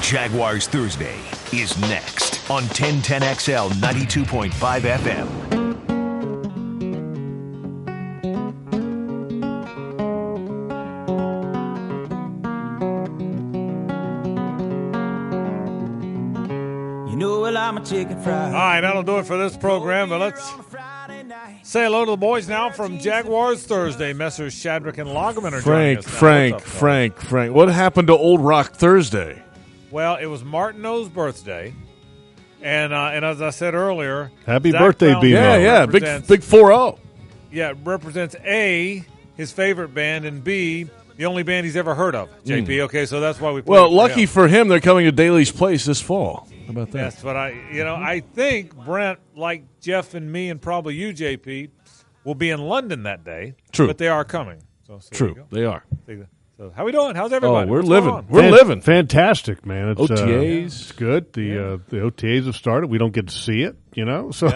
Jaguars Thursday is next on 1010XL 92.5 FM. I'm a chicken fried. All right, that'll do it for this program, but let's say hello to the boys now from Jaguars Thursday. Messrs. Shadrick and Lagerman are joining us now. Frank. What happened to Old Rock Thursday? Well, it was Martineau's birthday, and as I said earlier, happy Zach birthday, Brown B-Mo. Yeah, big 4-0. Yeah, represents A, his favorite band, and B, the only band he's ever heard of, JP. Okay, so that's why we played lucky for him, they're coming to Daly's Place this fall. How about that? Yes, but I think Brent, like Jeff and me and probably you, JP, will be in London that day. True. But they are coming. So True, they are. So how we doing? How's everybody? Oh, we're What's living. going on? We're living. Fantastic, man. It's, OTAs. It's good. The OTAs have started. We don't get to see it, So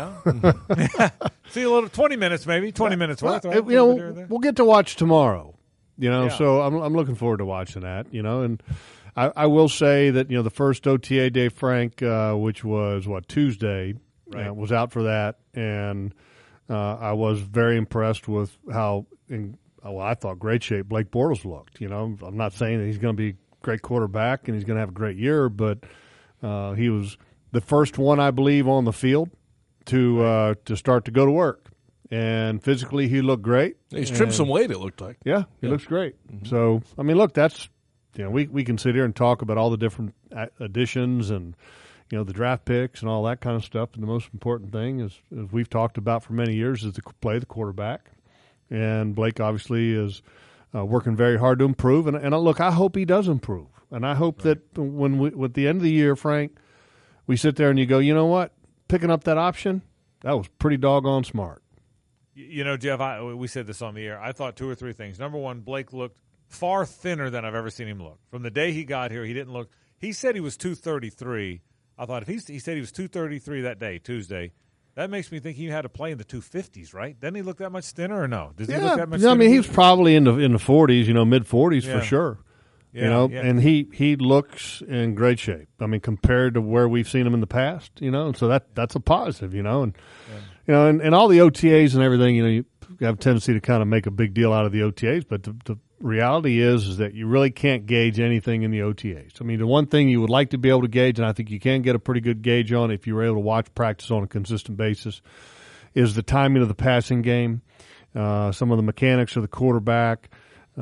see a little 20 minutes maybe, 20 minutes worth. Right? We'll get to watch tomorrow. Yeah. So I'm looking forward to watching that. And I will say that the first OTA day, Frank, which was Tuesday, right. Was out for that, and I was very impressed with how I thought great shape Blake Bortles looked. I'm not saying that he's going to be a great quarterback and he's going to have a great year, but he was the first one, I believe, on the field to start to go to work. And physically, he looked great. He's trimmed some weight, it looked like. Yeah, he looks great. Mm-hmm. So, look, that's we can sit here and talk about all the different additions and the draft picks and all that kind of stuff. And the most important thing is, as we've talked about for many years, is to play the quarterback. And Blake obviously is working very hard to improve. And look, I hope he does improve. And I hope that at the end of the year, Frank, we sit there and you go, you know what, picking up that option, that was pretty doggone smart. Jeff, we said this on the air. I thought two or three things. Number one, Blake looked far thinner than I've ever seen him look. From the day he got here, he didn't look – he said he was 233. I thought if he said he was 233 that day, Tuesday, that makes me think he had to play in the 250s, right? Doesn't he look that much thinner or no? Does he look that much thinner? He was probably in the 40s, mid-40s for sure. Yeah, and he looks in great shape. Compared to where we've seen him in the past, so that's a positive, and all the OTAs and everything, you have a tendency to kind of make a big deal out of the OTAs, but the reality is that you really can't gauge anything in the OTAs. The one thing you would like to be able to gauge, and I think you can get a pretty good gauge on if you were able to watch practice on a consistent basis, is the timing of the passing game, some of the mechanics of the quarterback,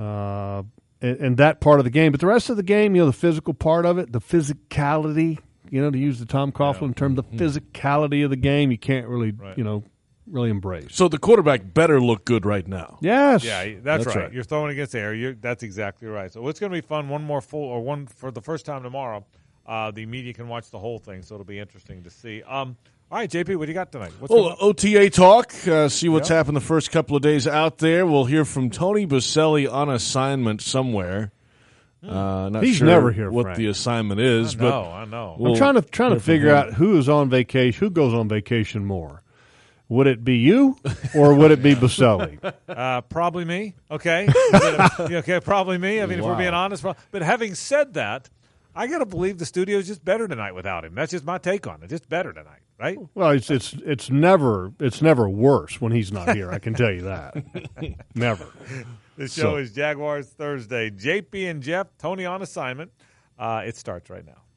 and that part of the game. But the rest of the game, the physical part of it, the physicality, to use the Tom Coughlin term, the physicality of the game, you can't really, really embrace. So the quarterback better look good right now. Yes. Yeah, that's right. You're throwing against the air. That's exactly right. So it's going to be fun. One for the first time tomorrow. The media can watch the whole thing, so it'll be interesting to see. All right, JP, what do you got tonight? OTA talk. See what's happened the first couple of days out there. We'll hear from Tony Boselli on assignment somewhere. He's sure never here, what Frank. The assignment is. I know. I'm trying to figure out who is on vacation. Who goes on vacation more? Would it be you or would it be Boselli? Probably me. Okay. Okay, probably me. If we're being honest. But having said that, I got to believe the studio is just better tonight without him. That's just my take on it. Just better tonight, right? Well, it's never worse when he's not here. I can tell you that. Never. The show is Jaguars Thursday. JP and Jeff, Tony on assignment. It starts right now.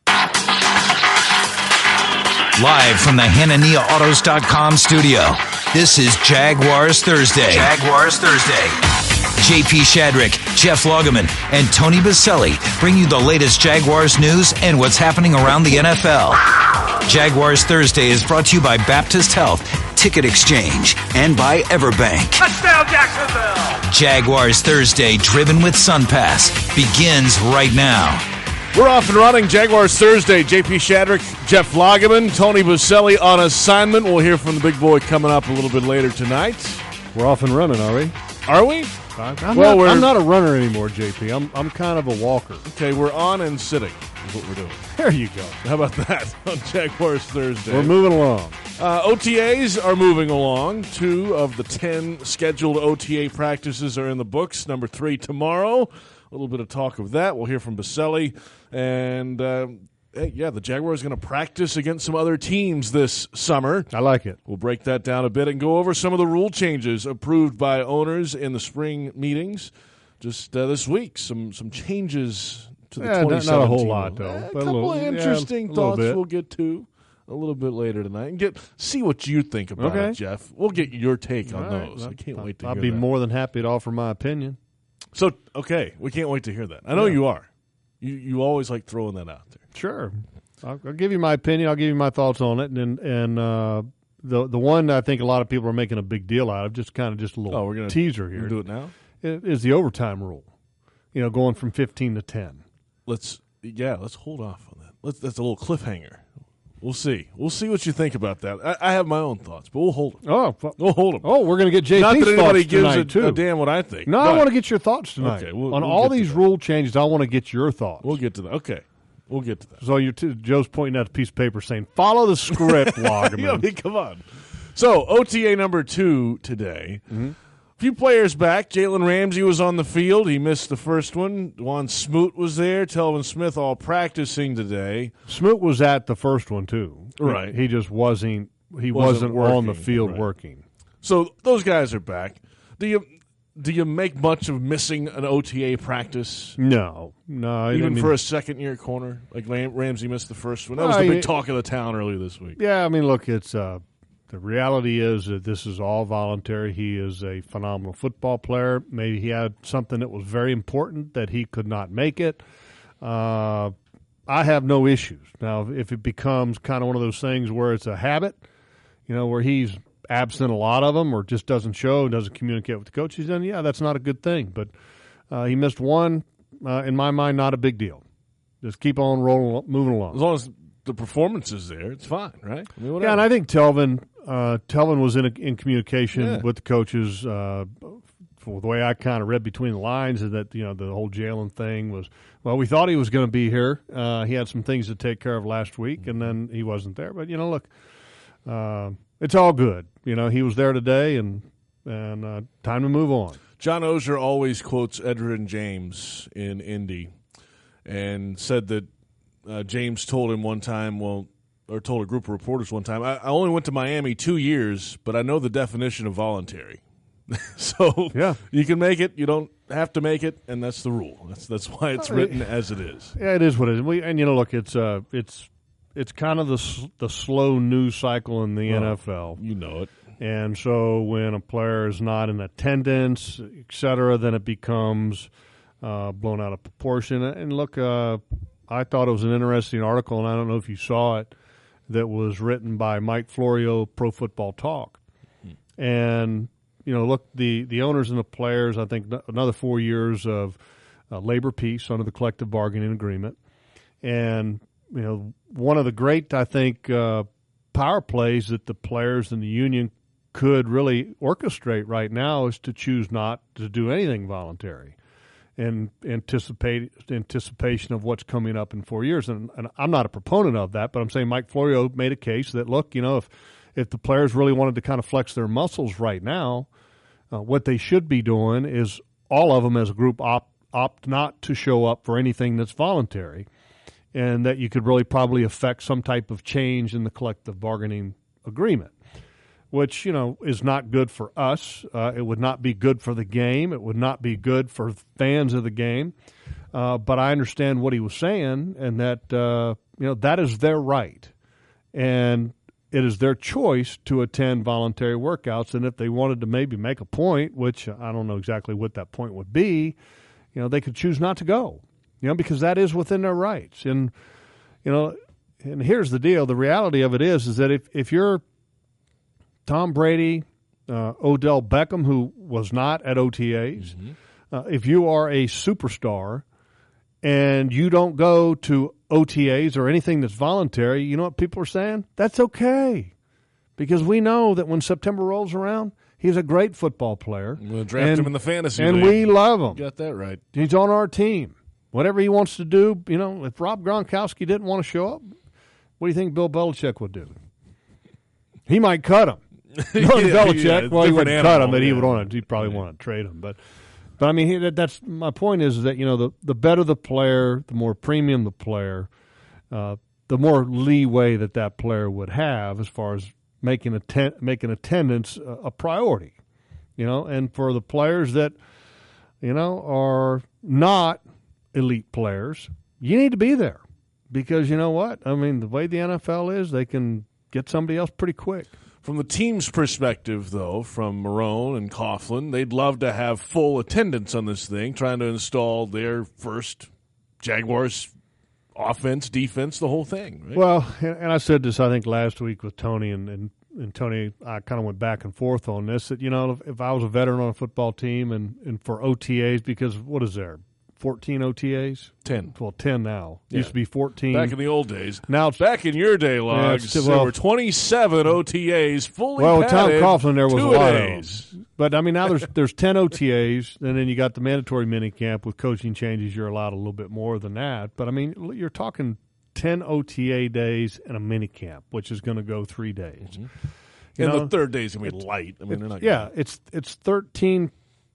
Live from the HananiahAutos.com studio, this is Jaguars Thursday. Jaguars Thursday. JP Shadrick, Jeff Lagerman, and Tony Boselli bring you the latest Jaguars news and what's happening around the NFL. Jaguars Thursday is brought to you by Baptist Health, Ticket Exchange, and by Everbank. Touchdown, Jacksonville! Jaguars Thursday, driven with SunPass, begins right now. We're off and running. Jaguars Thursday. JP Shadrick, Jeff Lagerman, Tony Boselli on assignment. We'll hear from the big boy coming up a little bit later tonight. We're off and running, are we? Are we? I'm not a runner anymore, JP. I'm kind of a walker. Okay, we're on and sitting is what we're doing. There you go. How about that on Jaguars Thursday? We're moving along. OTAs are moving along. 2 of the 10 scheduled OTA practices are in the books. Number 3 tomorrow. A little bit of talk of that. We'll hear from Boselli. And hey, yeah, the Jaguars are going to practice against some other teams this summer. I like it. We'll break that down a bit and go over some of the rule changes approved by owners in the spring meetings just this week. Some changes to the 2017. Not a whole lot, though. A couple of interesting thoughts we'll get to a little bit later tonight and see what you think about it, Jeff. We'll get your take on those. I can't wait to hear that. I'll be more than happy to offer my opinion. So, okay, we can't wait to hear that. I know you are. You always like throwing that out there. Sure. I'll give you my opinion. I'll give you my thoughts on it. And the one I think a lot of people are making a big deal out of, just a little teaser here. Do it now? Is the overtime rule. Going from 15 to 10. Let's hold off on that. That's a little cliffhanger. We'll see. We'll see what you think about that. I have my own thoughts, but we'll hold them. We'll hold them. Oh, we're going to get JP's Not that anybody gives a damn what I think. No, I want to get your thoughts tonight. Okay, on all these rule changes, I want to get your thoughts. We'll get to that. Okay. We'll get to that. So Joe's pointing out a piece of paper saying, follow the script, Loggeman. Come on. So, OTA number 2 today. Mm-hmm. A few players back. Jalen Ramsey was on the field. He missed the first one. Juan Smoot was there. Telvin Smith all practicing today. Smoot was at the first one, too. Right. He just wasn't on the field working. So, those guys are back. Do you make much of missing an OTA practice? No. Even for a second-year corner? Like Ramsey missed the first one. That was the big talk of the town earlier this week. Yeah, look, it's the reality is that this is all voluntary. He is a phenomenal football player. Maybe he had something that was very important that he could not make it. I have no issues. Now, if it becomes kind of one of those things where it's a habit, where he's absent a lot of them or just doesn't show, doesn't communicate with the coaches, then, yeah, that's not a good thing. But he missed one. In my mind, not a big deal. Just keep on moving along. As long as the performance is there, it's fine, right? Yeah, and I think Telvin was in communication with the coaches. For the way I kind of read between the lines, is that the whole Jalen thing was, well, we thought he was going to be here. He had some things to take care of last week, and then he wasn't there. But look, it's all good. He was there today, and time to move on. John Oehser always quotes Edgerrin James in Indy, and said that James told him one time, or told a group of reporters one time, I only went to Miami 2 years, but I know the definition of voluntary. So you can make it, you don't have to make it, and that's the rule. That's why it's written as it is. Yeah, it is what it is. Look, it's kind of the slow news cycle in the NFL. You know it. And so when a player is not in attendance, et cetera, then it becomes blown out of proportion. And look, I thought it was an interesting article, and I don't know if you saw it, that was written by Mike Florio, Pro Football Talk. And, look, the owners and the players, I think another 4 years of labor peace under the collective bargaining agreement. And, one of the great, I think, power plays that the players and the union could really orchestrate right now is to choose not to do anything voluntary. And anticipation of what's coming up in 4 years. And I'm not a proponent of that, but I'm saying Mike Florio made a case that, look, if the players really wanted to kind of flex their muscles right now, what they should be doing is all of them as a group opt not to show up for anything that's voluntary, and that you could really probably affect some type of change in the collective bargaining agreement, which, is not good for us. It would not be good for the game. It would not be good for fans of the game. But I understand what he was saying, and that, that is their right. And it is their choice to attend voluntary workouts. And if they wanted to maybe make a point, which I don't know exactly what that point would be, they could choose not to go, because that is within their rights. And, and here's the deal. The reality of it is that if you're Tom Brady, Odell Beckham, who was not at OTAs, if you are a superstar and you don't go to OTAs or anything that's voluntary, you know what people are saying? That's okay. Because we know that when September rolls around, he's a great football player. We'll draft him in the fantasy league. And we love him. Got that right. He's on our team. Whatever he wants to do, if Rob Gronkowski didn't want to show up, what do you think Bill Belichick would do? He might cut him. Belichick, well, he wouldn't cut him, but he'd probably want to trade him. But I mean, that's my point is that the better the player, the more premium the player, the more leeway that player would have as far as making attendance a priority. And for the players that, are not elite players, you need to be there because you know what? I mean, the way the NFL is, they can get somebody else pretty quick. From the team's perspective, though, from Marrone and Coughlin, they'd love to have full attendance on this thing, trying to install their first Jaguars offense, defense, the whole thing. Right? Well, and I said this, I think, last week with Tony, and Tony, I kind of went back and forth on this, that, if I was a veteran on a football team and for OTAs, because what is there, 14 OTAs? 10. Well, 10 now. Yeah. Used to be 14. Back in the old days. Now it's, back in your day, Logs, there were 27 OTAs fully well, with Tom padded, Coughlin, there was a lot two-a-days. of them. But, I mean, now there's 10 OTAs, and then you got the mandatory minicamp with coaching changes. You're allowed a little bit more than that. But, I mean, you're talking 10 OTA days and a minicamp, which is going to go 3 days. Mm-hmm. And the third day is going to be light. I mean, they're not. Yeah, it's 13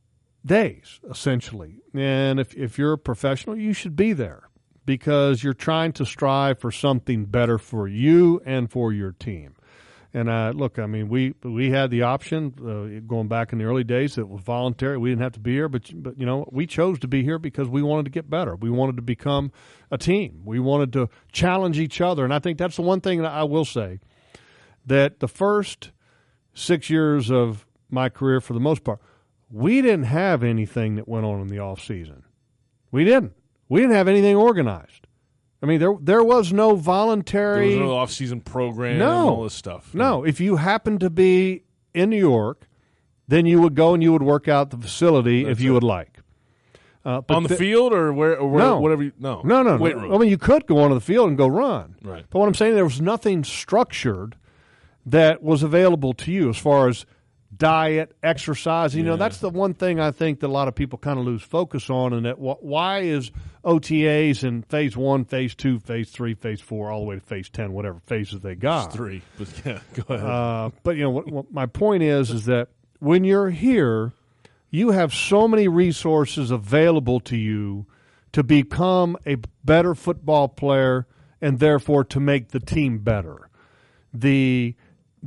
days essentially, and if you're a professional, you should be there because you're trying to strive for something better for you and for your team. And look, I mean, we had the option going back in the early days that was voluntary. We didn't have to be here, but we chose to be here because we wanted to get better. We wanted to become a team. We wanted to challenge each other, and I think that's the one thing that I will say, that the first 6 years of my career, for the most part, we didn't have anything that went on in the off season. We didn't have anything organized. I mean, there was no voluntary. There was no off-season program and all this stuff. No, if you happened to be in New York, then you would go and you would work out the facility if you would like. But on the field or where no. whatever? No. Weight room. I mean, you could go onto the field and go run. Right. But what I'm saying, there was nothing structured that was available to you as far as diet, exercise. That's the one thing I think that a lot of people kind of lose focus on, and that why is OTAs in phase 1, phase 2, phase 3, phase 4, all the way to phase 10, whatever phases they got. It's 3, but yeah, go ahead. But what my point is that when you're here, you have so many resources available to you to become a better football player and therefore to make the team better. The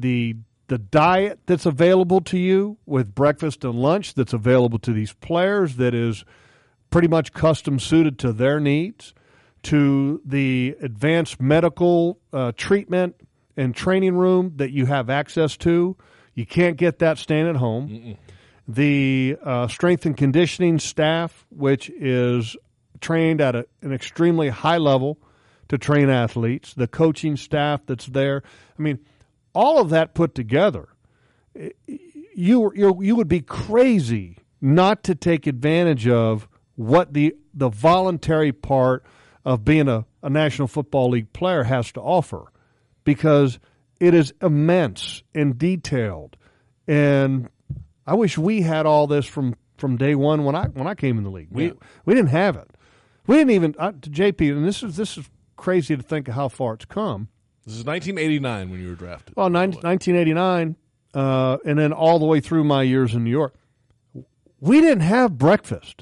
diet that's available to you with breakfast and lunch that's available to these players that is pretty much custom suited to their needs, to the advanced medical treatment and training room that you have access to. You can't get that staying at home. Mm-mm. The strength and conditioning staff, which is trained at an extremely high level to train athletes, the coaching staff that's there. I mean, all of that put together, you would be crazy not to take advantage of what the voluntary part of being a National Football League player has to offer, because it is immense and detailed. And I wish we had all this from day one when I came in the league. We didn't have it. We didn't even to JP. And this is crazy to think of how far it's come. This is 1989 when you were drafted. Well, 1989, and then all the way through my years in New York, we didn't have breakfast.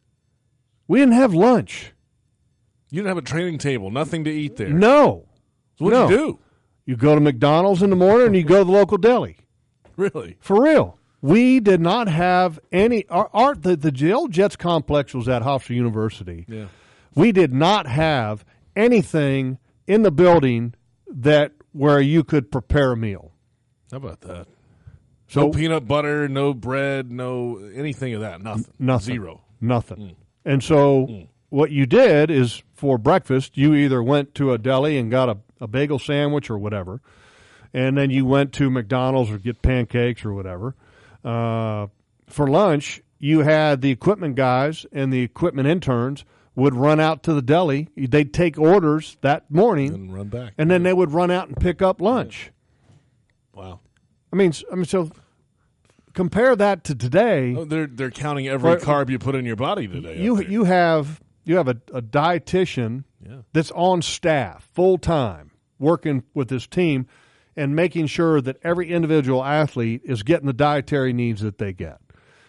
We didn't have lunch. You didn't have a training table, nothing to eat there. No. So what did you do? You go to McDonald's in the morning and you go to the local deli. Really? For real. We did not have any. The old Jets complex was at Hofstra University. Yeah. We did not have anything in the building where you could prepare a meal. How about that? So, no peanut butter, no bread, no anything of that. Nothing. Zero. Nothing. And so what you did is, for breakfast, you either went to a deli and got a bagel sandwich or whatever, and then you went to McDonald's or get pancakes or whatever. For lunch, you had the equipment guys and the equipment interns would run out to the deli. They'd take orders that morning and run back, and then they would run out and pick up lunch. Wow. I mean, so compare that to today. Oh, they're counting every carb you put in your body today. You have a dietitian that's on staff full time working with this team and making sure that every individual athlete is getting the dietary needs that they get.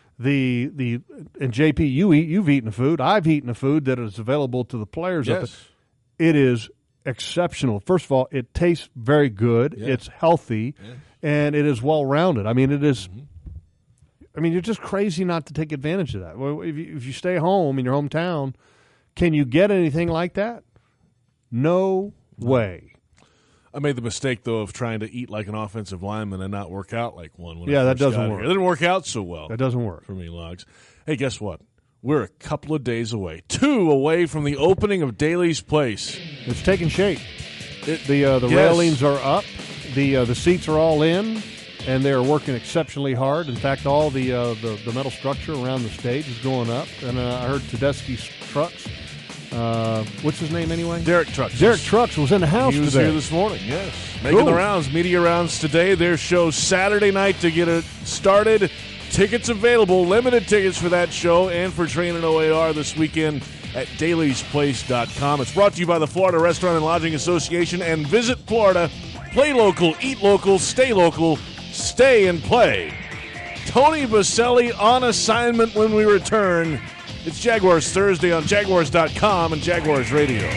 And JP, you've eaten the food. I've eaten the food that is available to the players. Yes. It is exceptional. First of all, it tastes very good. Yeah. It's healthy, and it is well-rounded. I mean, it is. I mean, you're just crazy not to take advantage of that. Well, if you stay home in your hometown, can you get anything like that? No way. I made the mistake, though, of trying to eat like an offensive lineman and not work out like one. When that doesn't work. It didn't work out so well. That doesn't work. For me, Logs. Hey, guess what? We're a couple of days away. 2 away from the opening of Daly's Place. It's taking shape. The railings are up. The seats are all in, and they are working exceptionally hard. In fact, all the metal structure around the stage is going up. And I heard Tedeschi's Trucks. What's his name anyway? Derek Trucks. Derek Trucks was in the house today. He was here this morning, yes. Making the rounds, media rounds today. Their show Saturday night to get it started. Tickets available, limited tickets for that show and for Train and OAR this weekend at dailysplace.com. It's brought to you by the Florida Restaurant and Lodging Association and Visit Florida. Play local, eat local, stay and play. Tony Baselli on assignment when we return. It's Jaguars Thursday on Jaguars.com and Jaguars Radio.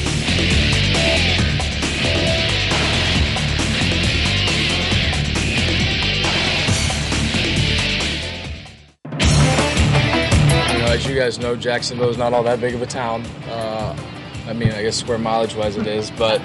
As you guys know, Jacksonville is not all that big of a town. I mean, I guess square mileage-wise it is, but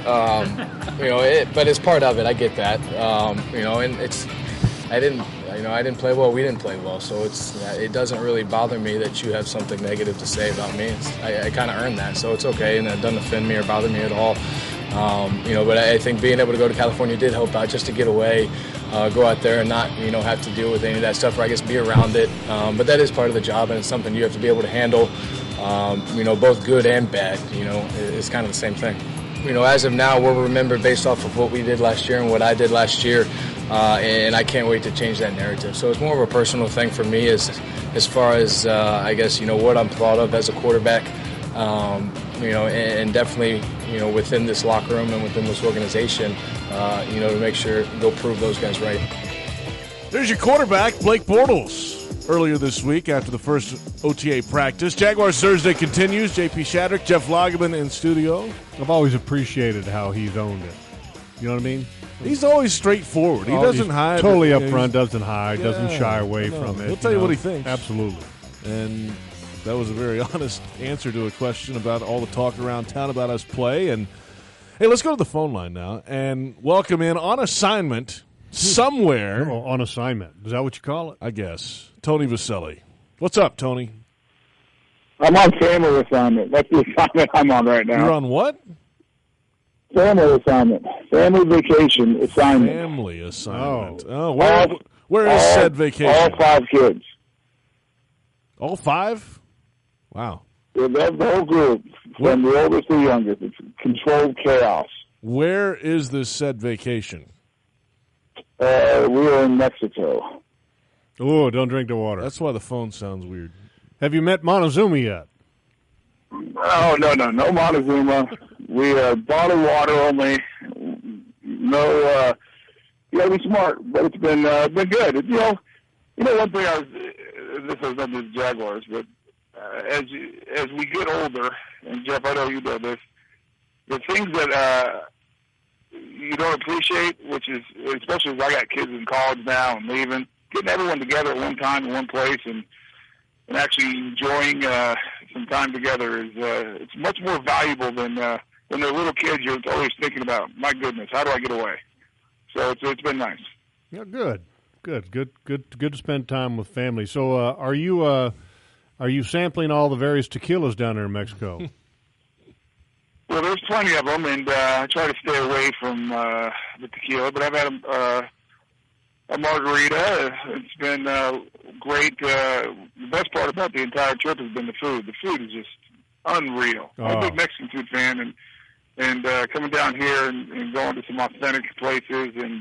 but it's part of it. I get that. And I didn't play well. We didn't play well, so it doesn't really bother me that you have something negative to say about me. I kind of earned that, so it's okay, and it doesn't offend me or bother me at all. But I think being able to go to California did help out, just to get away, go out there and not, have to deal with any of that stuff, or I guess be around it. But that is part of the job, and it's something you have to be able to handle, both good and bad. It's kind of the same thing. As of now, we're remembered based off of what we did last year and what I did last year, and I can't wait to change that narrative. So it's more of a personal thing for me as far as, I guess, what I'm thought of as a quarterback, and definitely, within this locker room and within this organization, to make sure go prove those guys right. There's your quarterback, Blake Bortles, earlier this week after the first OTA practice. Jaguars Thursday continues. JP Shadrick, Jeff Lageman in studio. I've always appreciated how he's owned it. You know what I mean? He's always straightforward. He doesn't hide. Totally upfront, doesn't hide, doesn't shy away from it. He'll tell you what he thinks. Absolutely. And that was a very honest answer to a question about all the talk around town about us play. And hey, let's go to the phone line now and welcome in on assignment somewhere. Oh, on assignment. Is that what you call it? I guess. Tony Baselli. What's up, Tony? I'm on family assignment. That's the assignment I'm on right now. You're on what? Family assignment. Family vacation assignment. Family assignment. Oh, where is said vacation? All 5 kids. All 5? Wow. Yeah, the whole group, from the oldest to the youngest. It's controlled chaos. Where is this said vacation? We are in Mexico. Oh, don't drink the water. That's why the phone sounds weird. Have you met Montezuma yet? Oh, no Montezuma. We bottled water only. No, you gotta be smart, but it's been good. One thing this has done to the Jaguars, but as we get older, and Jeff, I know you know this, the things that you don't appreciate, which is, especially as I got kids in college now and leaving, getting everyone together at one time in one place and actually enjoying some time together is it's much more valuable than when they're little kids. You're always thinking about, my goodness, how do I get away? So it's been nice. Yeah, good to spend time with family. So are you sampling all the various tequilas down there in Mexico? Well, there's plenty of them, and I try to stay away from the tequila, but I've had a margarita. It's been great. The best part about the entire trip has been the food. The food is just unreal. I'm a big Mexican food fan, and coming down here and going to some authentic places and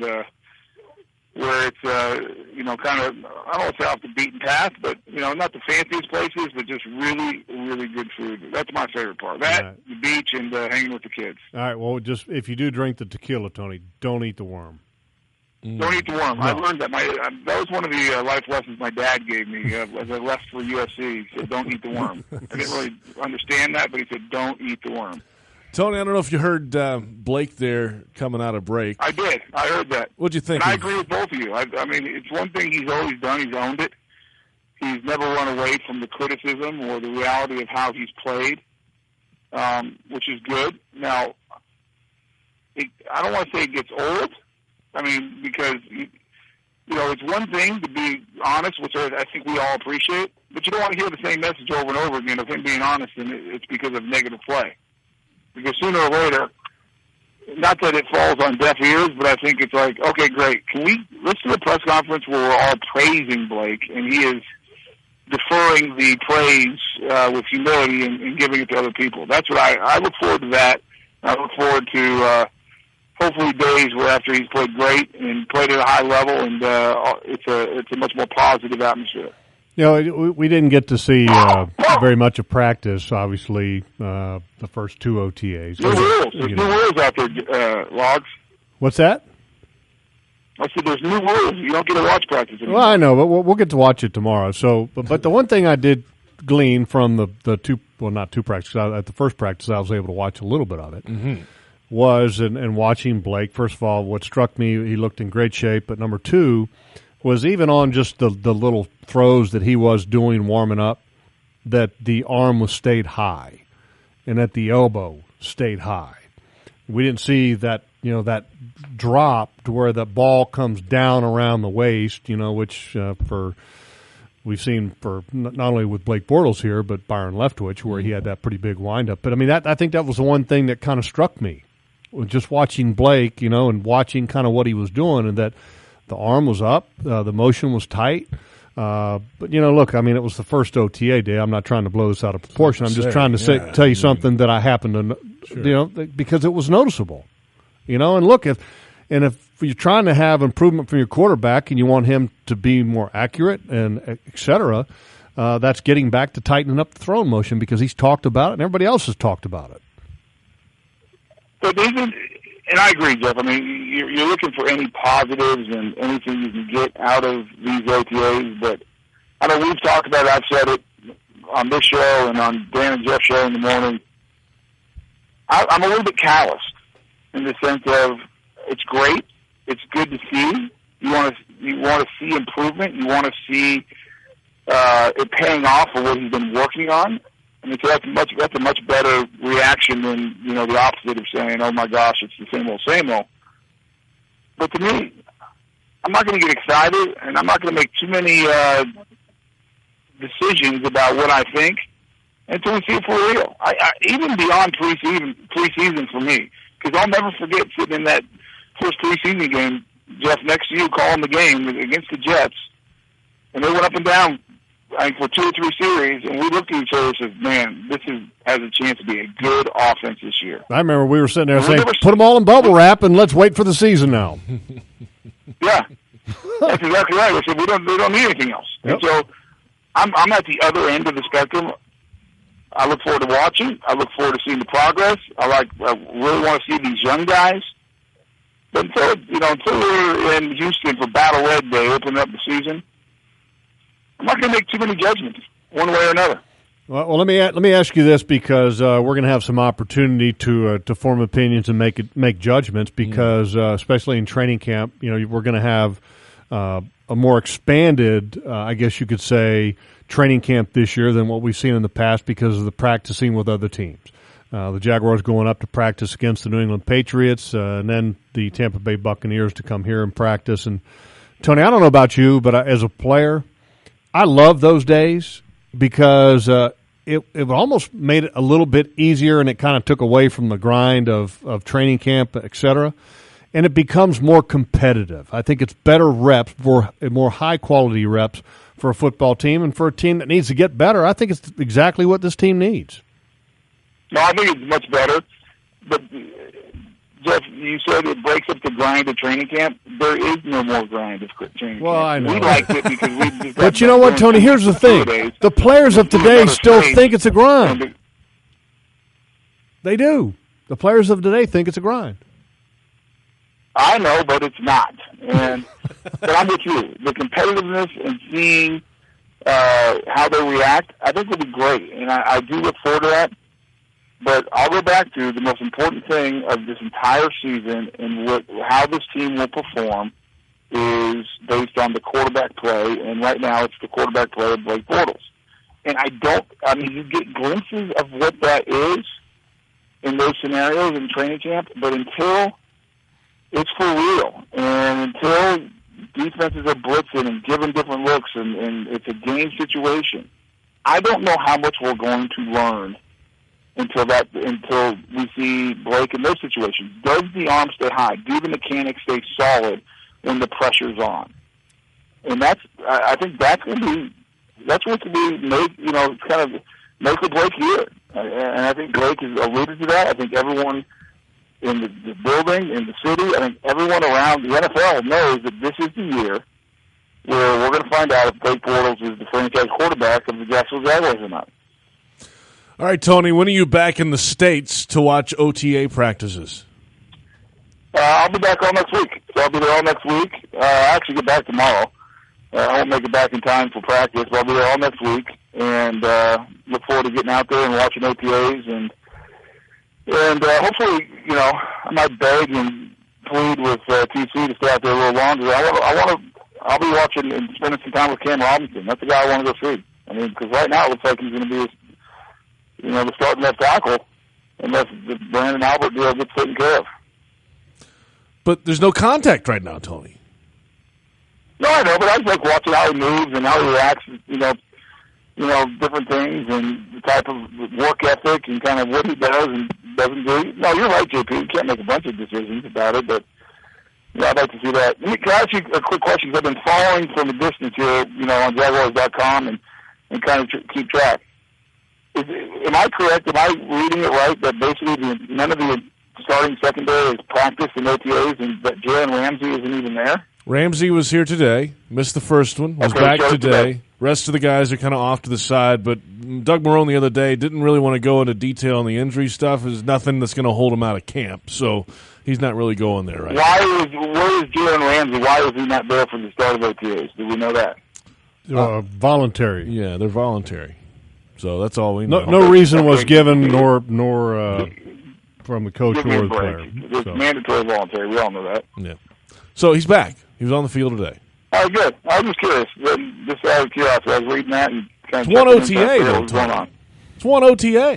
where it's, kind of, I don't want to say off the beaten path, but, not the fanciest places, but just really, really good food. That's my favorite part. That, the beach, and hanging with the kids. All right, well, just if you do drink the tequila, Tony, don't eat the worm. Don't eat the worm. No. I learned that. That was one of the life lessons my dad gave me as I left for USC. He said, don't eat the worm. I didn't really understand that, but he said, don't eat the worm. Tony, I don't know if you heard Blake there coming out of break. I did. I heard that. What'd you think? And I agree with both of you. I mean, it's one thing he's always done. He's owned it. He's never run away from the criticism or the reality of how he's played, which is good. Now, I don't want to say it gets old. I mean, because, it's one thing to be honest, which I think we all appreciate, but you don't want to hear the same message over and over again of him being honest, and it's because of negative play. Because sooner or later, not that it falls on deaf ears, but I think it's like, okay, great. Can we listen to a press conference where we're all praising Blake, and he is deferring the praise with humility and giving it to other people? That's what I look forward to that. I look forward to hopefully days where after he's played great and played at a high level, and it's a much more positive atmosphere. We didn't get to see very much of practice, obviously, the first two OTAs. New rules. There's new rules out there, Logs. What's that? I said there's new rules. You don't get to watch practice anymore. Well, I know, but we'll get to watch it tomorrow. So, but the one thing I did glean from the two, well, not two practices, at the first practice I was able to watch a little bit of it, was, and watching Blake, first of all, what struck me, he looked in great shape, but number two, was even on just the little throws that he was doing warming up, that the arm was stayed high and that the elbow stayed high. We didn't see that, that drop to where the ball comes down around the waist, which we've seen for not only with Blake Bortles here, but Byron Leftwich, where he had that pretty big windup. But, I mean, I think that was the one thing that kind of struck me, just watching Blake, and watching kind of what he was doing, and that the arm was up, the motion was tight. But, look, I mean, it was the first OTA day. I'm not trying to blow this out of proportion. I'm just trying to tell you something that I happen to, because it was noticeable. And look, if you're trying to have improvement from your quarterback and you want him to be more accurate and et cetera, that's getting back to tightening up the throwing motion, because he's talked about it and everybody else has talked about it. But and I agree, Jeff. I mean, you're looking for any positives and anything you can get out of these OTAs. But I know we've talked about it. I've said it on this show and on Dan and Jeff's show in the morning. I'm a little bit calloused in the sense of it's great, it's good to see. You want to see improvement. You want to see it paying off for what he's been working on. I mean, so that's a much better reaction than, the opposite of saying, oh my gosh, it's the same old. But to me, I'm not going to get excited, and I'm not going to make too many decisions about what I think until we see it for real. Even beyond preseason for me, because I'll never forget sitting in that first preseason game, Jeff, next to you calling the game against the Jets, and they went up and down, I think, for 2 or 3 series, and we looked at each other and said, man, this has a chance to be a good offense this year. I remember we were sitting there saying, put them all in bubble wrap and let's wait for the season now. Yeah, that's exactly right. We said, we don't need anything else. Yep. And so I'm at the other end of the spectrum. I look forward to watching. I look forward to seeing the progress. I really want to see these young guys. But until we're in Houston for Battle Red Day, opening up the season, I'm not going to make too many judgments one way or another. Well, let me ask you this, because we're going to have some opportunity to form opinions and make judgments, because especially in training camp, we're going to have a more expanded, I guess you could say, training camp this year than what we've seen in the past because of the practicing with other teams. The Jaguars going up to practice against the New England Patriots, and then the Tampa Bay Buccaneers to come here and practice. And Tony, I don't know about you, but as a player, I love those days, because it almost made it a little bit easier, and it kind of took away from the grind of training camp, et cetera, and it becomes more competitive. I think it's better reps, more high-quality reps for a football team, and for a team that needs to get better, I think it's exactly what this team needs. No, I think it's much better, but Jeff, you said it breaks up the grind of training camp. There is no more grind of training camp. Well, I know. We liked it because we just but you know what, Tony? Here's the thing. The players of today still think it's a grind. They do. The players of today think it's a grind. I know, but it's not. But I'm with you. The competitiveness and seeing how they react, I think will be great. And I do look forward to that. But I'll go back to the most important thing of this entire season and how this team will perform is based on the quarterback play, and right now it's the quarterback play of Blake Bortles. And you get glimpses of what that is in those scenarios in training camp, but until it's for real, and until defenses are blitzing and giving different looks and it's a game situation, I don't know how much we're going to learn until we see Blake in those situations. Does the arm stay high? Do the mechanics stay solid when the pressure's on? And I think that's what's going to be kind of make or break here. And I think Blake has alluded to that. I think everyone in the building, in the city, I think everyone around the NFL knows that this is the year where we're going to find out if Blake Bortles is the franchise quarterback of the Jacksonville Jaguars or not. All right, Tony, when are you back in the States to watch OTA practices? I'll be back all next week. So I'll be there all next week. I actually get back tomorrow. I won't make it back in time for practice, but I'll be there all next week. And look forward to getting out there and watching OTAs. And hopefully, I might beg and plead with TC to stay out there a little longer. I'll be watching and spending some time with Cam Robinson. That's the guy I want to go see. I mean, because right now it looks like he's going to be the starting left tackle unless the Brandon Albert deal gets taken care of. But there's no contact right now, Tony. No, I know, but I just like watching how he moves and how he reacts, different things and the type of work ethic and kind of what he does and doesn't do. No, you're right, JP. You can't make a bunch of decisions about it, but I'd like to see that. Can I ask you a quick question? Because I've been following from a distance here, on Jaguars.com and kind of keep track. Am I correct? Am I reading it right that basically none of the starting secondary is practiced in OTAs and that Jalen Ramsey isn't even there? Ramsey was here today, missed the first one, was back today. Rest of the guys are kind of off to the side, but Doug Marrone the other day didn't really want to go into detail on the injury stuff. There's nothing that's going to hold him out of camp, so he's not really going there right now. Where is Jalen Ramsey? Why is he not there for the start of OTAs? Do we know that? Voluntary. Yeah, they're voluntary. So that's all we know. No reason was given, nor from the coach or the player. It's mandatory voluntary. We all know that. Yeah. So he's back. He was on the field today. Oh, good. I was just curious. Just out of curiosity, I was reading that and kind of it's one OTA, though. What's going on? It's one OTA.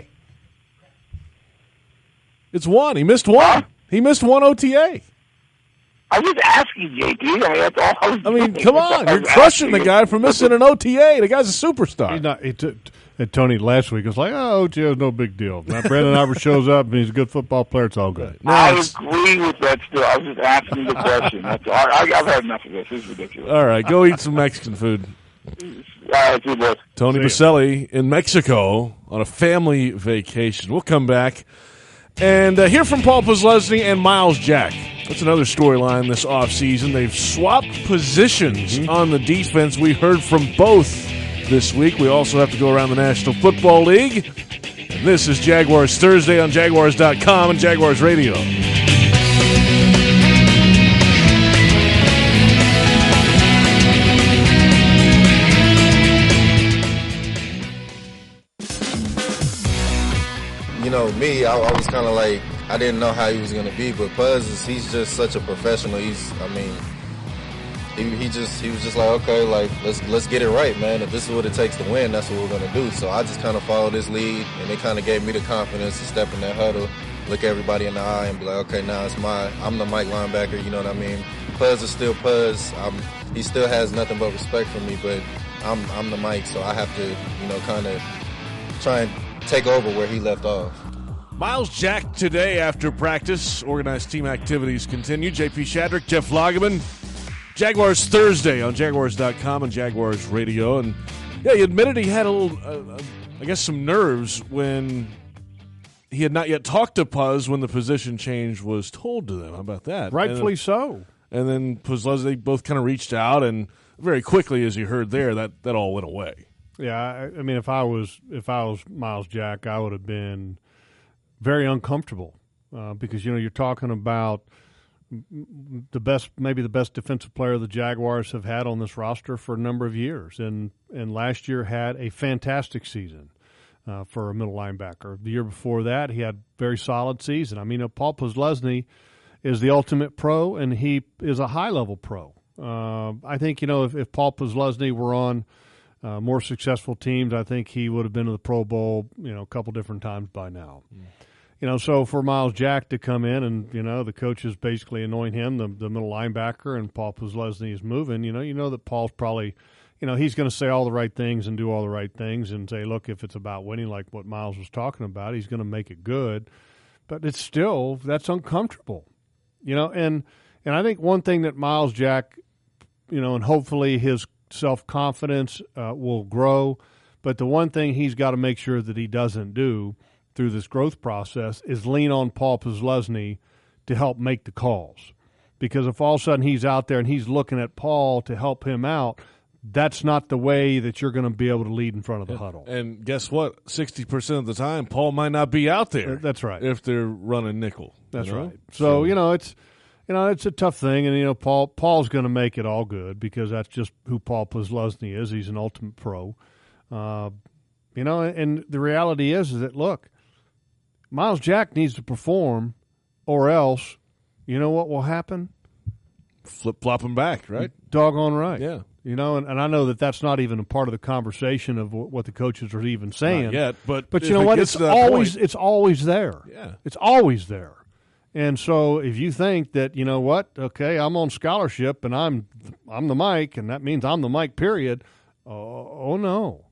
It's one. He missed one. Huh? He missed one OTA. I was just asking, JP. I mean, that's all I was doing. Come on. You're crushing the guy for missing an OTA. The guy's a superstar. He's not. And Tony last week was like, OTA is no big deal. Now Brandon Albert shows up and he's a good football player. It's all good. I agree with that still. I was just asking the question. That's all. I've had enough of this. This is ridiculous. All right. Go eat some Mexican food. All right, see you, boys. Tony Baselli in Mexico on a family vacation. We'll come back and hear from Paul Posluszny and Myles Jack. That's another storyline this offseason. They've swapped positions on the defense. We heard from both this week. We also have to go around the National Football League. And this is Jaguars Thursday on Jaguars.com and Jaguars Radio. Me, I was kind of like, I didn't know how he was going to be, but Puz, he's just such a professional. He was just like, okay, like let's get it right, man. If this is what it takes to win, that's what we're gonna do. So I just kind of followed his lead, and it kind of gave me the confidence to step in that huddle, look everybody in the eye, and be like, okay, now I'm the Mike linebacker. You know what I mean? Puz is still Puz. He still has nothing but respect for me, but I'm the Mike, so I have to, kind of try and take over where he left off. Myles Jack today after practice. Organized team activities continue. JP Shadrick, Jeff Lageman. Jaguars Thursday on Jaguars.com and Jaguars Radio. And, he admitted he had a little, some nerves when he had not yet talked to Puz when the position change was told to them. How about that? Rightfully so. And then Posluszny both kind of reached out, and very quickly, as you heard there, that all went away. Yeah, I mean, if I was Myles Jack, I would have been very uncomfortable because you're talking about maybe the best defensive player the Jaguars have had on this roster for a number of years, and last year had a fantastic season. for a middle linebacker. The year before that, he had a very solid season. I mean, Paul Posluszny is the ultimate pro, and he is a high-level pro. I think, if Paul Posluszny were on more successful teams, I think he would have been to the Pro Bowl, a couple different times by now. So for Myles Jack to come in and, the coach is basically anoint him the middle linebacker, and Paul Posluszny is moving, you know that Paul's probably – he's going to say all the right things and do all the right things and say, look, if it's about winning like what Myles was talking about, he's going to make it good. But it's still, that's uncomfortable, And I think one thing that Myles Jack, and hopefully his self-confidence will grow, but the one thing he's got to make sure that he doesn't do through this growth process is lean on Paul Posluszny to help make the calls. Because if all of a sudden he's out there and he's looking at Paul to help him out, that's not the way that you're going to be able to lead in front of the huddle. And guess what? 60% of the time, Paul might not be out there. That's right. If they're running nickel. That's right. So, it's a tough thing, and Paul's going to make it all good because that's just who Paul Posluszny is. He's an ultimate pro. And the reality is that, look, Myles Jack needs to perform, or else, you know what will happen? Flip-flop him back, right? Doggone right. Yeah. And I know that that's not even a part of the conversation of what the coaches are even saying. Not yet, but you know what? It's always there. Yeah. It's always there. And so if you think that, okay, I'm on scholarship and I'm the Mike, and that means I'm the Mike, period. Oh no.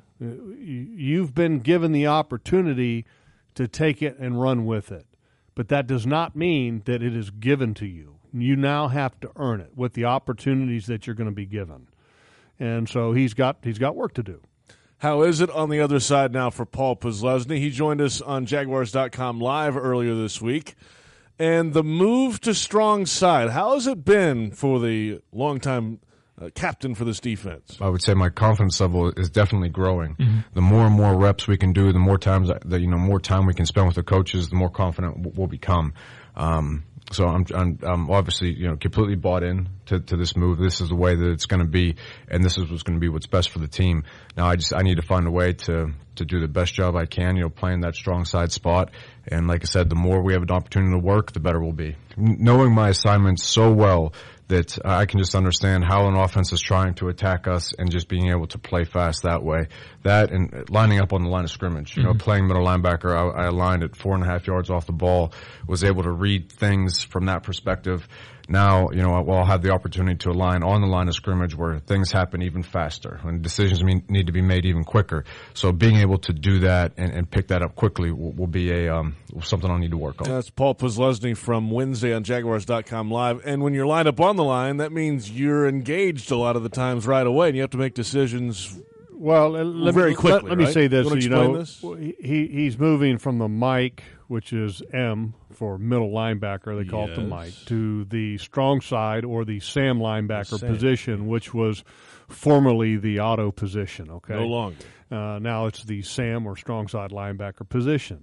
You've been given the opportunity to take it and run with it. But that does not mean that it is given to you. You now have to earn it with the opportunities that you're going to be given. And so he's got work to do. How is it on the other side now for Paul Posluszny? He joined us on Jaguars.com Live earlier this week. And the move to strong side, how has it been for the longtime captain for this defense? I would say my confidence level is definitely growing. Mm-hmm. The more and more reps we can do, the more times more time we can spend with the coaches, the more confident we'll become. So I'm obviously completely bought in to this move. This is the way that it's going to be, and this is what's going to be what's best for the team. Now I need to find a way to do the best job I can, playing that strong side spot. And like I said, the more we have an opportunity to work, the better we'll be. Knowing my assignments so well that I can just understand how an offense is trying to attack us and just being able to play fast that way. That and lining up on the line of scrimmage. Playing middle linebacker, I aligned at 4.5 yards off the ball, was able to read things from that perspective. Now, I'll have the opportunity to align on the line of scrimmage where things happen even faster and decisions need to be made even quicker. So being able to do that and pick that up quickly will be something I'll need to work on. That's Paul Posluszny from Wednesday on Jaguars.com Live. And when you're lined up on the line, that means you're engaged a lot of the times right away, and you have to make decisions very quickly. Let me say this. This? He's moving from the Mike, which is M for middle linebacker, they call it the Mike, to the strong side or the Sam linebacker position, which was formerly the Otto position. Okay, no longer. Now it's the Sam or strong side linebacker position.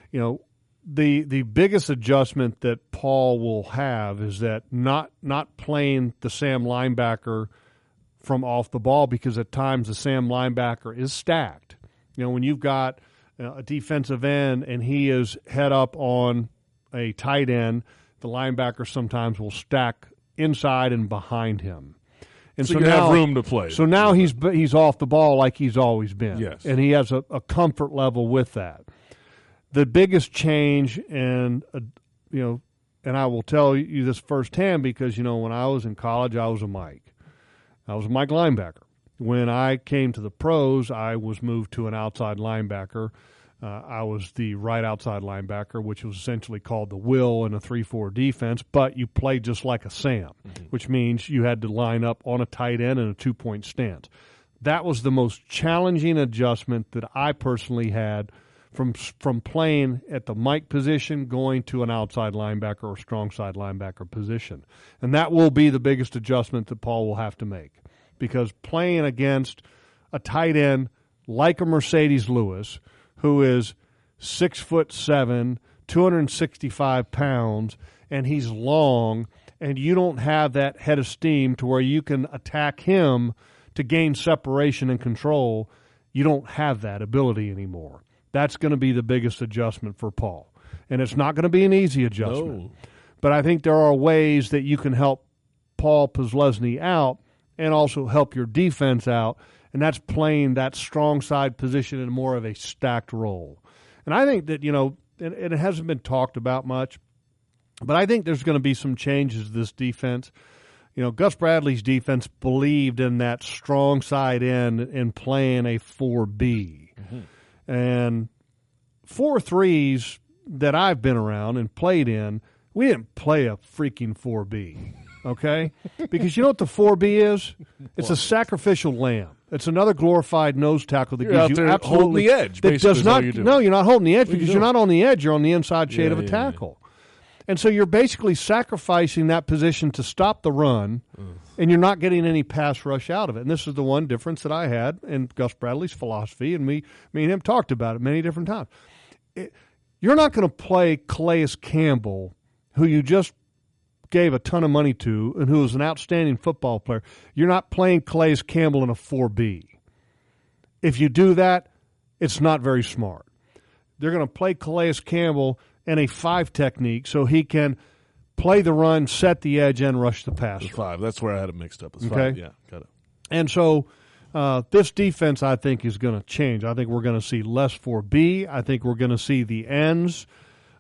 The biggest adjustment that Paul will have is that not playing the Sam linebacker from off the ball, because at times the Sam linebacker is stacked. When you've got a defensive end and he is head up on a tight end, the linebacker sometimes will stack inside and behind him. And so you now have room to play. So now he's off the ball like he's always been. Yes. And he has a comfort level with that. The biggest change, and I will tell you this firsthand because, when I was in college, I was a Mike. I was a Mike linebacker. When I came to the pros, I was moved to an outside linebacker. I was the right outside linebacker, which was essentially called the will in a 3-4 defense, but you played just like a Sam, which means you had to line up on a tight end and a 2-point stance. That was the most challenging adjustment that I personally had from playing at the Mike position going to an outside linebacker or strong side linebacker position. And that will be the biggest adjustment that Paul will have to make, because playing against a tight end like a Mercedes Lewis, who is 6'7", 265 pounds, and he's long, and you don't have that head of steam to where you can attack him to gain separation and control, You don't have that ability anymore. That's going to be the biggest adjustment for Paul. And it's not going to be an easy adjustment. No. But I think there are ways that you can help Paul Posluszny out and also help your defense out, and that's playing that strong side position in more of a stacked role. And I think that, and it hasn't been talked about much, but I think there's going to be some changes to this defense. Gus Bradley's defense believed in that strong side end and playing a 4B. Mm-hmm. And 4-3s that I've been around and played in, we didn't play a freaking 4B, okay? Because you know what the 4B is? It's a sacrificial lamb. It's another glorified nose tackle that You're gives out you there absolutely holding the edge. That Basically does is not. all you're doing. No, you're not holding the edge What are you because you're doing? not on the edge. You're on the inside shade of a tackle. And so you're basically sacrificing that position to stop the run, and you're not getting any pass rush out of it. And this is the one difference that I had in Gus Bradley's philosophy, and me and him talked about it many different times. You're not going to play Calais Campbell, who you just gave a ton of money to and who is an outstanding football player. You're not playing Calais Campbell in a 4B. If you do that, it's not very smart. They're going to play Calais Campbell in a 5 technique so he can play the run, set the edge, and rush the passer. It's 5. That's where I had it mixed up. It's Okay. 5. Yeah, got it. And so this defense, I think, is going to change. I think we're going to see less 4B. I think we're going to see the ends,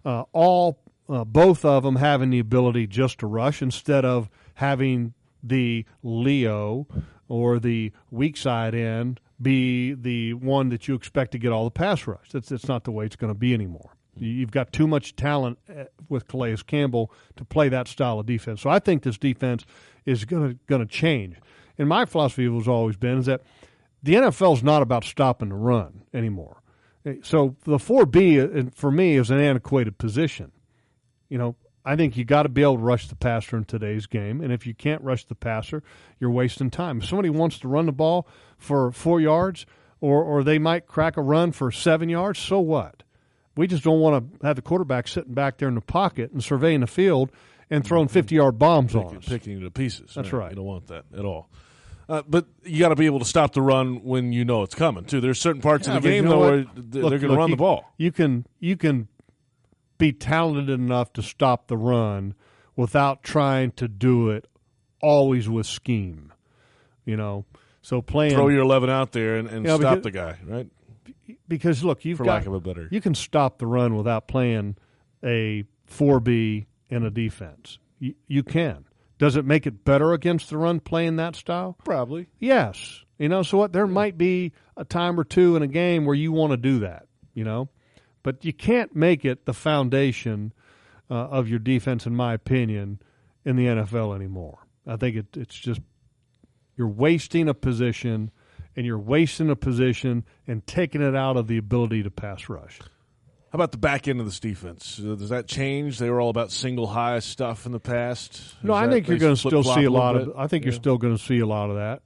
both of them having the ability just to rush instead of having the Leo or the weak side end be the one that you expect to get all the pass rush. That's not the way it's going to be anymore. You've got too much talent with Calais Campbell to play that style of defense. So I think this defense is going to change. And my philosophy has always been is that the NFL is not about stopping the run anymore. So the 4B, for me, is an antiquated position. I think you got to be able to rush the passer in today's game. And if you can't rush the passer, you're wasting time. If somebody wants to run the ball for 4 yards or they might crack a run for 7 yards, so what? We just don't want to have the quarterback sitting back there in the pocket and surveying the field and throwing 50-yard bombs on us. Picking to pieces. That's right. You don't want that at all. But you got to be able to stop the run when you know it's coming, too. There's certain parts of the game, though, where they're going to run the ball. You can be talented enough to stop the run without trying to do it always with scheme. So playing – throw your 11 out there and stop the guy, right? Because, look, for lack of a better. You can stop the run without playing a 4B in a defense. You can. Does it make it better against the run playing that style? Probably. Yes. So what? There might be a time or two in a game where you want to do that, But you can't make it the foundation of your defense, in my opinion, in the NFL anymore. I think it's just you're wasting a position – and you're wasting a position and taking it out of the ability to pass rush. How about the back end of this defense? Does that change? They were all about single high stuff in the past. No, I think you're going to still see a lot of. I think you're still going to see a lot of that.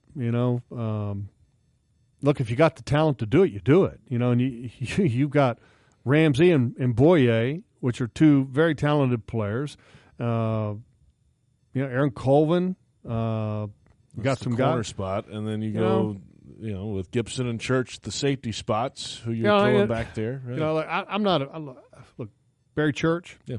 Look, if you got the talent to do it, you do it. And you've got Ramsey and Boye, which are two very talented players. Aaron Colvin. You got some corner guys spot, and then you go. With Gibson and Church, the safety spots, who you're throwing back there. Right? I'm not. Look, Barry Church. Yeah.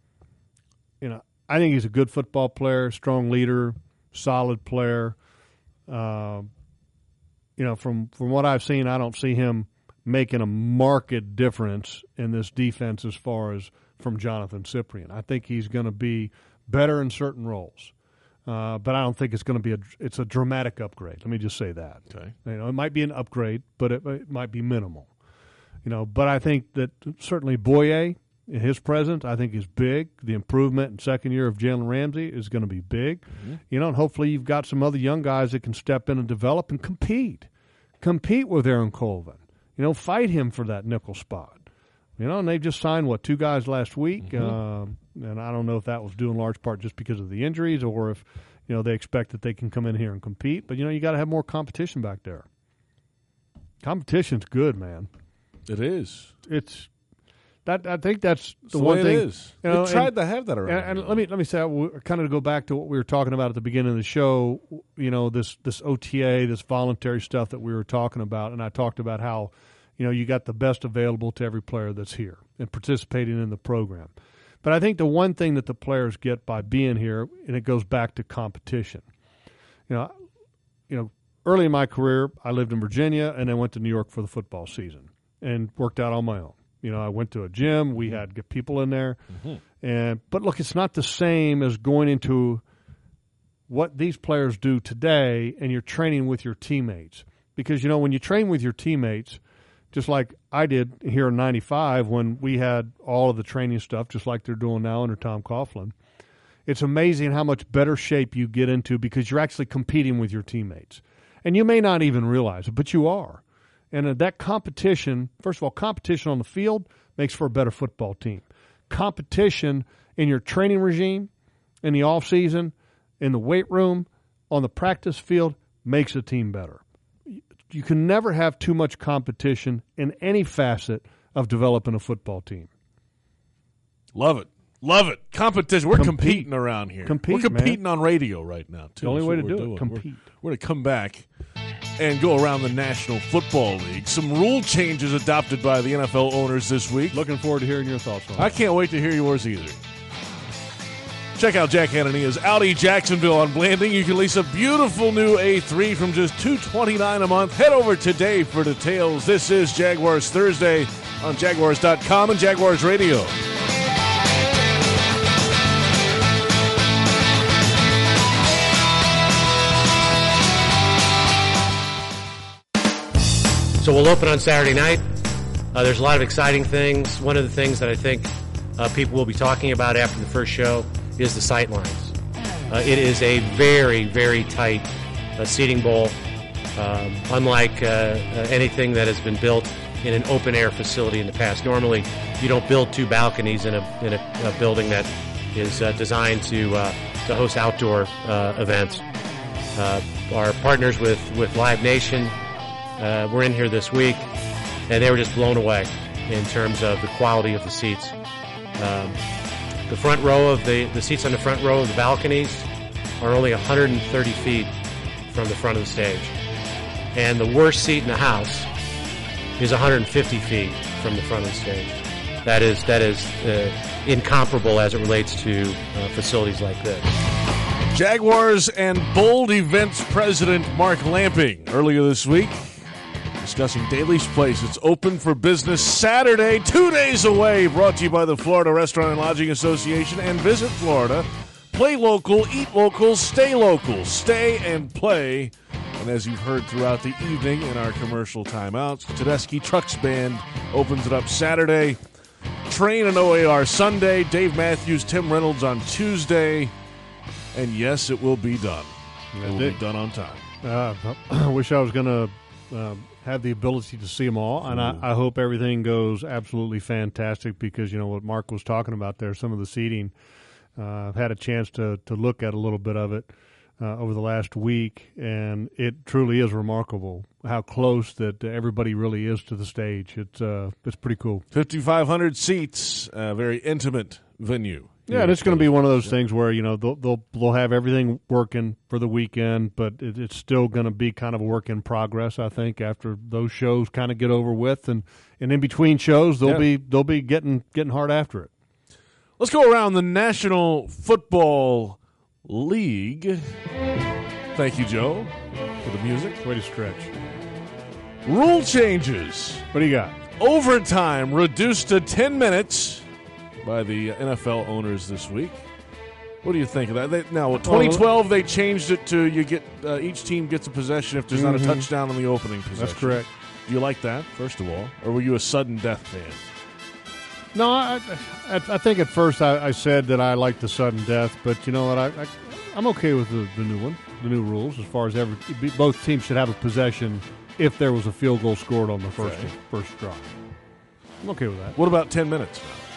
I think he's a good football player, strong leader, solid player. From what I've seen, I don't see him making a marked difference in this defense as far as from Jonathan Cyprien. I think he's going to be better in certain roles. But I don't think it's going to be it's a dramatic upgrade. Let me just say that. Okay. It might be an upgrade, but it might be minimal. But I think that certainly Boye, in his presence, I think is big. The improvement in second year of Jalen Ramsey is going to be big. Mm-hmm. And hopefully you've got some other young guys that can step in and develop and compete. Compete with Aaron Colvin. Fight him for that nickel spot. And they've just signed, 2 guys last week. Mm-hmm. And I don't know if that was due in large part just because of the injuries or if, they expect that they can come in here and compete. But, you got to have more competition back there. Competition's good, man. It is. I think that's the the one way thing. it is. You know, They tried to have that around. And let me say, kind of go back to what we were talking about at the beginning of the show. You know, this OTA, this voluntary stuff that we were talking about, and I talked about how, you know, you got the best available to every player that's here and participating in the program. But I think the one thing that the players get by being here, and it goes back to competition. You know, early in my career, I lived in Virginia and then went to New York for the football season and worked out on my own. You know, I went to a gym. We had good people in there. But look, it's not the same as going into what these players do today and you're training with your teammates. Because, you know, when you train with your teammates, just like I did here in 95 when we had all of the training stuff, just like they're doing now under Tom Coughlin, it's amazing how much better shape you get into because you're actually competing with your teammates. And you may not even realize it, but you are. And that competition, first of all, competition on the field makes for a better football team. Competition in your training regime, in the off season, in the weight room, on the practice field makes a team better. You can never have too much competition in any facet of developing a football team. Love it. Love it. Competition. We're competing around here. We're competing on radio right now, too. The only way to do doing. it, compete. We're going to come back and go around the National Football League. Some rule changes adopted by the NFL owners this week. Looking forward to hearing your thoughts on it. I can't wait to hear yours either. Check out Jack Hanania's Audi Jacksonville on Blanding. You can lease a beautiful new A3 from just $229 a month. Head over today for details. This is Jaguars Thursday on Jaguars.com and Jaguars Radio. So we'll open on Saturday night. There's a lot of exciting things. One of the things that I think people will be talking about after the first show is the sight lines. It is a very, very tight seating bowl, unlike anything that has been built in an open-air facility in the past. Normally, you don't build two balconies in a building that is designed to host outdoor events. Our partners with Live Nation were in here this week, and they were just blown away in terms of the quality of the seats. The front row of the seats on the front row of the balconies are only 130 feet from the front of the stage. And the worst seat in the house is 150 feet from the front of the stage. That is incomparable as it relates to facilities like this. Jaguars and Bold Events President Mark Lamping earlier this week discussing Daly's Place. It's open for business Saturday, 2 days away. Brought to you by the Florida Restaurant and Lodging Association and Visit Florida. Play local, eat local, stay local. Stay and play. And as you've heard throughout the evening in our commercial timeouts, Tedeschi Trucks Band opens it up Saturday. Train and OAR Sunday. Dave Matthews, Tim Reynolds on Tuesday. And yes, it will be done. It will be done on time. I wish I was going to have the ability to see them all, and I hope everything goes absolutely fantastic because, you know, what Mark was talking about there, some of the seating, I've had a chance to look at a little bit of it over the last week, and it truly is remarkable how close that everybody really is to the stage. It's pretty cool. 5,500 seats, a very intimate venue. Yeah, and it's going to be one of those things where, you know, they'll have everything working for the weekend, but it's still going to be kind of a work in progress, I think, after those shows kind of get over with, and in between shows they'll be getting hard after it. Let's go around the National Football League. Thank you, Joe, for the music. Way to stretch. Rule changes. What do you got? Overtime reduced to 10 minutes by the NFL owners this week. What do you think of that? Now, 2012, they changed it to you get each team gets a possession if there's not a touchdown on the opening possession. That's correct. Do you like that, first of all? Or were you a sudden death fan? No, I think at first I said that I liked the sudden death, but you know what? I'm okay with the new one, the new rules, as far as both teams should have a possession if there was a field goal scored on the first drive. I'm okay with that. What about 10 minutes?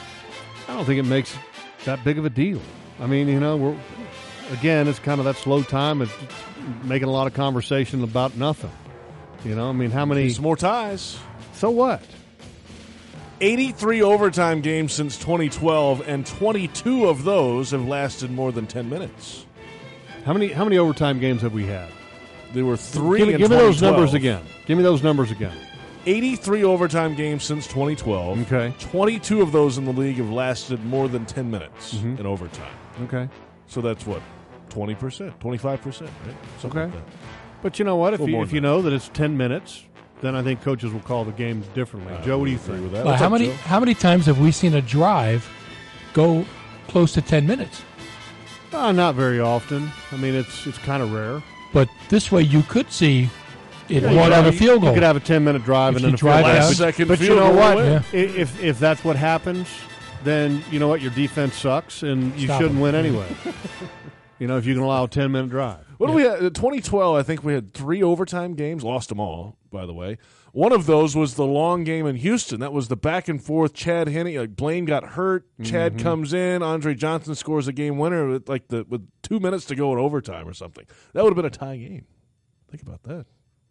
I don't think it makes that big of a deal. I mean, you know, it's kind of that slow time. It's making a lot of conversation about nothing. You know, I mean, how many? Some more ties. So what? 83 overtime games since 2012, and 22 of those have lasted more than 10 minutes. How many overtime games have we had? There were 3 Give in me those 2012. numbers again. Give me those numbers again. 83 overtime games since 2012. Okay. 22 of those in the league have lasted more than 10 minutes in overtime. Okay. So that's what? 20%, 25%, right? Something Okay. like that. But you know what? If Well, more you than know that it's 10 minutes, then I think coaches will call the game differently. Joe, what do you Agree think? with that. Well, What's up, Joe? how many times have we seen a drive go close to 10 minutes? Not very often. I mean, it's kind of rare. But this way you could see it Yeah, won you on a could- field goal. You could have a 10-minute drive If and you then a drive field down- goal. Last second But you field know goal what? win. Yeah. If that's what happens, then you know what? Your defense sucks, and you Stop shouldn't them. win anyway. You know, if you can allow a 10-minute drive. What do we have? 2012, I think we had 3 overtime games. Lost them all, by the way. One of those was the long game in Houston. That was the back and forth. Chad Henne, Blaine got hurt. Chad comes in. Andre Johnson scores a game winner with with 2 minutes to go in overtime or something. That would have been a tie game. Think about that.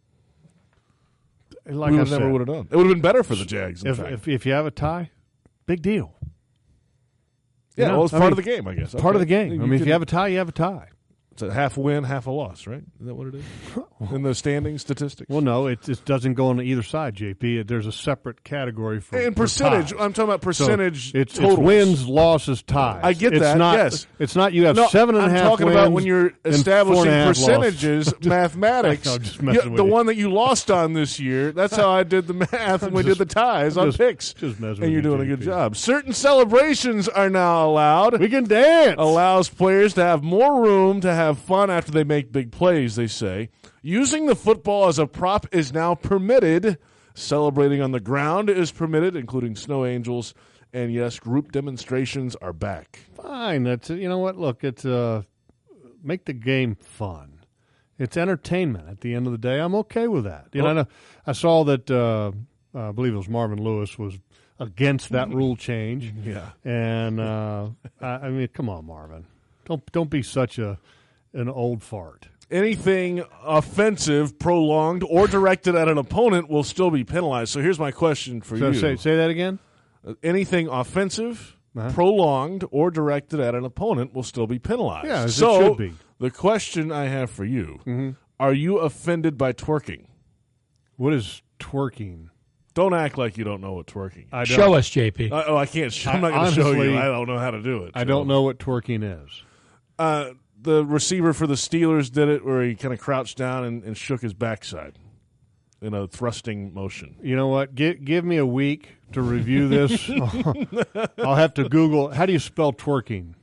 Like we I would never said, would have done. It would have been better for the Jags. In fact. if you have a tie, big deal. Yeah, You know, well, it's I part mean, of the game, I guess. Part of the Okay. game. I mean, if you have a tie, you have a tie. It's a half win, half a loss, right? Is that what it is? In the standing statistics? Well, no, it doesn't go on either side, JP. There's a separate category for in for percentage. ties. I'm talking about percentage So it's totals. wins, losses, ties. I get it's that, Not, yes. It's not you have No, 7.5 I'm talking wins about when you're and establishing 4.5 percentages, losses. mathematics. I'm just messing with the you. one that you lost on this year, that's how I did the math when we did the ties on just- picks. just messing with and you're you, doing a good JP. job. Certain celebrations are now allowed. We can dance. Allows players to have more room to have fun after they make big plays, they say. Using the football as a prop is now permitted. Celebrating on the ground is permitted, including snow angels. And yes, group demonstrations are back. Fine. That's you know what? Look, it's make the game fun. It's entertainment. At the end of the day, I'm okay with that. You know, I know, I saw that. I believe it was Marvin Lewis was against that rule change. Yeah. And I mean, come on, Marvin. Don't be such an old fart. Anything offensive, prolonged, or directed at an opponent will still be penalized. So here's my question for you. Say that again. Anything offensive, Uh-huh. prolonged, or directed at an opponent will still be penalized. Yeah, as it so should be. The question I have for you, are you offended by twerking? What is twerking? Don't act like you don't know what twerking is. I don't. Show us, JP. I can't. I'm not going to show honestly, you. I don't know how to do it. I don't know what twerking is. The receiver for the Steelers did it where he kind of crouched down and shook his backside in a thrusting motion. You know what? Give me a week to review this. I'll have to Google. How do you spell twerking?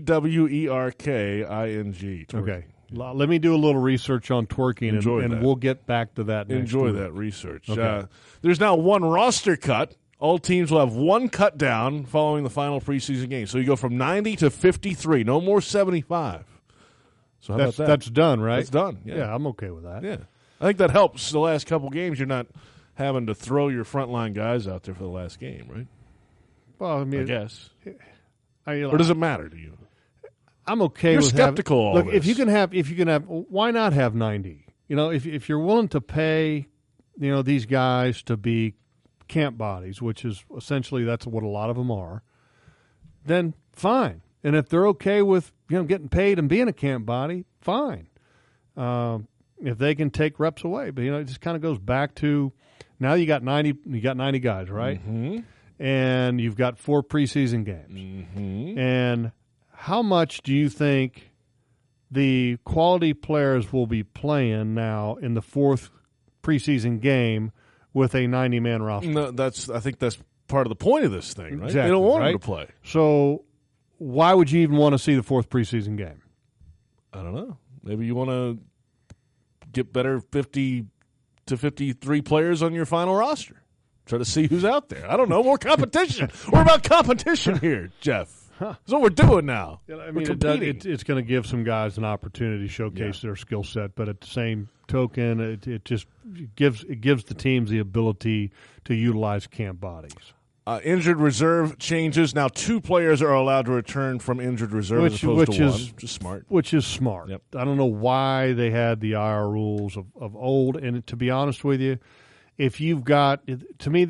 TWERKING. Twerking. Okay. Let me do a little research on twerking, Enjoy and that. we'll get back to that next Enjoy week. that research. Okay. There's now one roster cut. All teams will have one cut down following the final preseason game. So you go from 90 to 53. No more 75. So how about that? That's done, right? That's done. Yeah. I'm okay with that. Yeah. I think that helps the last couple games. You're not having to throw your frontline guys out there for the last game, right? Well, I mean, I guess. I, Or does it matter to you? I'm okay You're with skeptical of all Look, if this. you can have, why not have 90? You know, if you're willing to pay, you know, these guys to be camp bodies, which is essentially that's what a lot of them are, then fine. And if they're okay with getting paid and being a camp body, fine. If they can take reps away, but it just kind of goes back to now you got 90. You got 90 guys, right? Mm-hmm. And you've got 4 preseason games. Mm-hmm. And how much do you think the quality players will be playing now in the 4th preseason game with a 90-man roster? No, I think that's part of the point of this thing, right? Exactly, they don't want right? them to play. So why would you even want to see the 4th preseason game? I don't know. Maybe you want to get better 50 to 53 players on your final roster. Try to see who's out there. I don't know. More competition. We're about competition here, Jeff. That's what we're doing now. I We're mean, competing. it's going to give some guys an opportunity to showcase their skill set, but at the same token, it just gives the teams the ability to utilize camp bodies. Injured reserve changes. Now 2 players are allowed to return from injured reserve as opposed to 1. Which is smart. Which is smart. Yep. I don't know why they had the IR rules of old, and to be honest with you, if you've got – to me,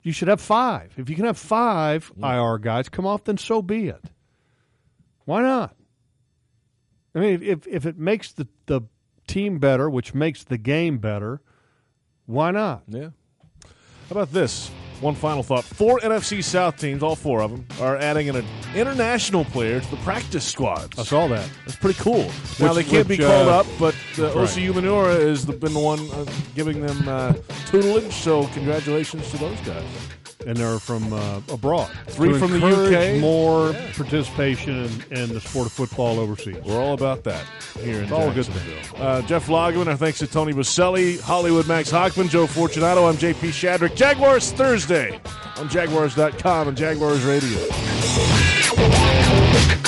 You should have 5. If you can have 5 IR guys come off, then so be it. Why not? I mean, if it makes the team better, which makes the game better, why not? Yeah. How about this? One final thought. 4 NFC South teams, all 4 of them, are adding an international player to the practice squads. I saw that. That's pretty cool. Now, they can't be called up, but Osi Umenyiora has been the one giving them tutelage, so congratulations to those guys. And they're from abroad. 3 from the UK. More participation in the sport of football overseas. We're all about that here in It's all a good Jacksonville. Jeff Lageman, our thanks to Tony Baselli, Hollywood Max Hockman, Joe Fortunato. I'm JP Shadrick. Jaguars Thursday on Jaguars.com and Jaguars Radio.